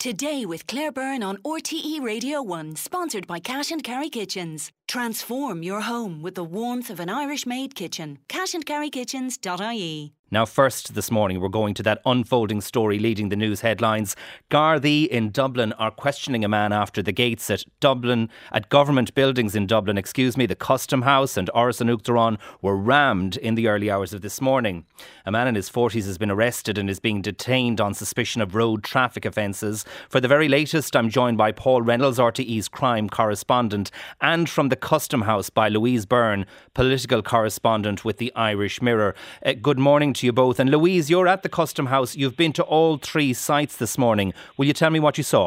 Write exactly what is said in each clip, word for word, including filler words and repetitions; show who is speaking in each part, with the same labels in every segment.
Speaker 1: Today with Claire Byrne on R T E Radio one, sponsored by Cash and Carry Kitchens. Transform your home with the warmth of an Irish-made kitchen. cash and carry kitchens dot I E.
Speaker 2: Now first this morning we're going to that unfolding story leading the news headlines. Gardaí in Dublin are questioning a man after the gates at Dublin, at government buildings in Dublin, excuse me, the Custom House and Áras an Uachtaráin were rammed in the early hours of this morning. A man in his forties has been arrested and is being detained on suspicion of road traffic offences. For the very latest, I'm joined by Paul Reynolds, R T E's crime correspondent, and from the Custom House by Louise Byrne, political correspondent with the Irish Mirror. Uh, good morning to you both. And Louise, you're at the Custom House. You've been to all three sites this morning. Will you tell me what you saw?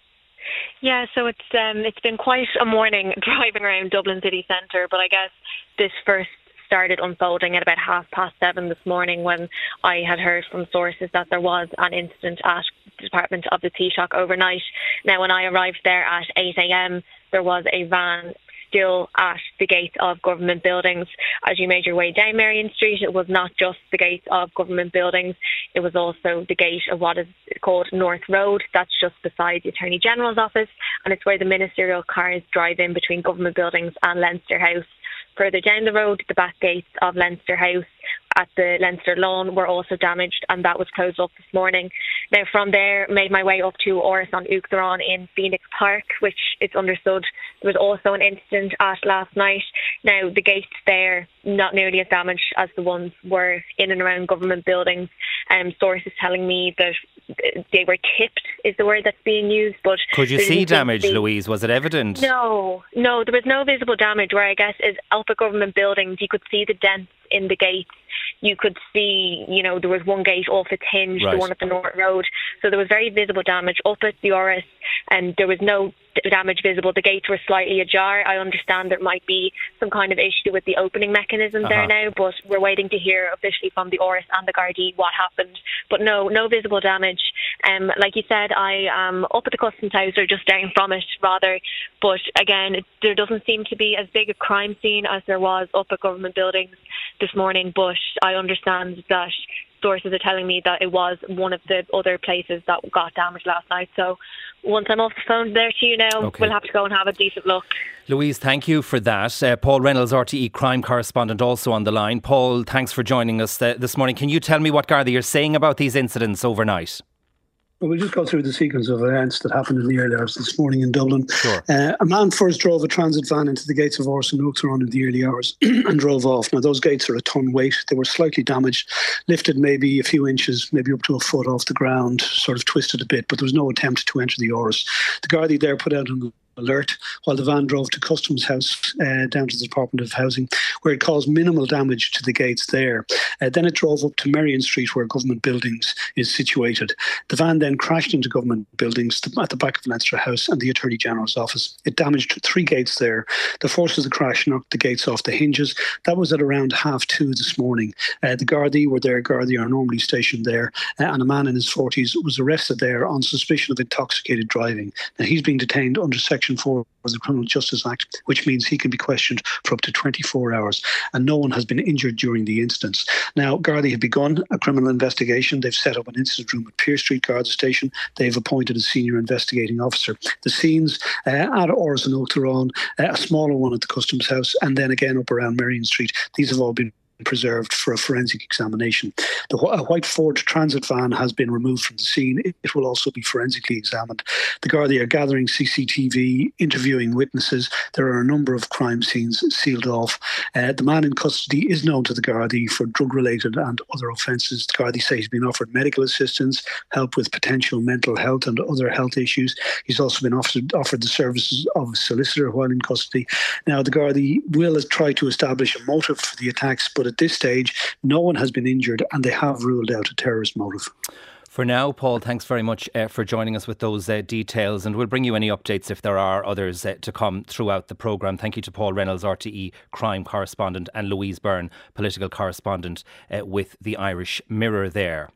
Speaker 3: Yeah, so it's um, it's been quite a morning driving around Dublin city centre, but I guess this first started unfolding at about half past seven this morning when I had heard from sources that there was an incident at the Department of the Taoiseach overnight. Now, when I arrived there at eight a.m, there was a van still at the gates of government buildings. As you made your way down Marion Street, it was not just the gates of government buildings, it was also the gate of what is called North Road. That's just beside the Attorney General's office, and it's where the ministerial cars drive in between government buildings and Leinster House. Further down the road, the back gates of Leinster House at the Leinster Lawn were also damaged, and that was closed up this morning. Now, from there, made my way up to Áras an Uachtaráin in Phoenix Park, which it's understood there was also an incident at last night. Now, the gates there, not nearly as damaged as the ones were in and around government buildings. Um, sources telling me that they were tipped is the word that's being used. But
Speaker 2: could you see damage, be... Louise? Was it evident?
Speaker 3: No, no, there was no visible damage. Where I guess is up at government buildings, you could see the dents in the gates. You could see, you know, there was one gate off its hinge, right, the one at the North Road. So there was very visible damage up at the Áras, and there was no damage visible. The gates were slightly ajar. I understand there might be some kind of issue with the opening mechanism uh-huh. there now, but we're waiting to hear officially from the Áras and the Gardaí what happened. But no, no visible damage. Um, like you said, I am up at the Customs House, or just down from it rather, but again, it, there doesn't seem to be as big a crime scene as there was up at government buildings this morning, but I understand that sources are telling me that it was one of the other places that got damaged last night. So once I'm off the phone there to you now, okay, we'll have to go and have a decent look.
Speaker 2: Louise, thank you for that. Uh, Paul Reynolds, R T E crime correspondent, also on the line. Paul, thanks for joining us uh, this morning. Can you tell me what Gardaí are saying about these incidents overnight?
Speaker 4: Well, we'll just go through the sequence of events that happened in the early hours this morning in Dublin.
Speaker 2: Sure.
Speaker 4: Uh, a man first drove a transit van into the gates of Áras an Uachtaráin in the early hours and drove off. Now, those gates are a ton weight. They were slightly damaged, lifted maybe a few inches, maybe up to a foot off the ground, sort of twisted a bit, but there was no attempt to enter the Áras. The Gardaí there put out an alert while the van drove to Customs House uh, down to the Department of Housing, where it caused minimal damage to the gates there. Uh, then it drove up to Marion Street, where government buildings is situated. The van then crashed into government buildings at the back of Leinster House and the Attorney General's office. It damaged three gates there. The force of the crash knocked the gates off the hinges. That was at around half two this morning. Uh, the Gardaí were there. Gardaí are normally stationed there, uh, and a man in his forties was arrested there on suspicion of intoxicated driving. Now, he's being detained under Section four of the Criminal Justice Act, which means he can be questioned for up to twenty-four hours, and no one has been injured during the incidents. Now, Gardaí have begun a criminal investigation. They've set up an incident room at Pearse Street Garda Station. They've appointed a senior investigating officer. The scenes uh, at Áras an Uachtaráin, uh, a smaller one at the Customs House, and then again up around Marion Street, these have all been preserved for a forensic examination. The a white Ford transit van has been removed from the scene. It will also be forensically examined. The Gardaí are gathering C C T V, interviewing witnesses. There are a number of crime scenes sealed off. Uh, the man in custody is known to the Gardaí for drug-related and other offences. The Gardaí say he's been offered medical assistance, help with potential mental health and other health issues. He's also been offered, offered the services of a solicitor while in custody. Now, the Gardaí will try to establish a motive for the attacks, but at this stage, no one has been injured and they have ruled out a terrorist motive.
Speaker 2: For now, Paul, thanks very much uh, for joining us with those uh, details, and we'll bring you any updates if there are others uh, to come throughout the programme. Thank you to Paul Reynolds, R T E crime correspondent, and Louise Byrne, political correspondent uh, with the Irish Mirror there.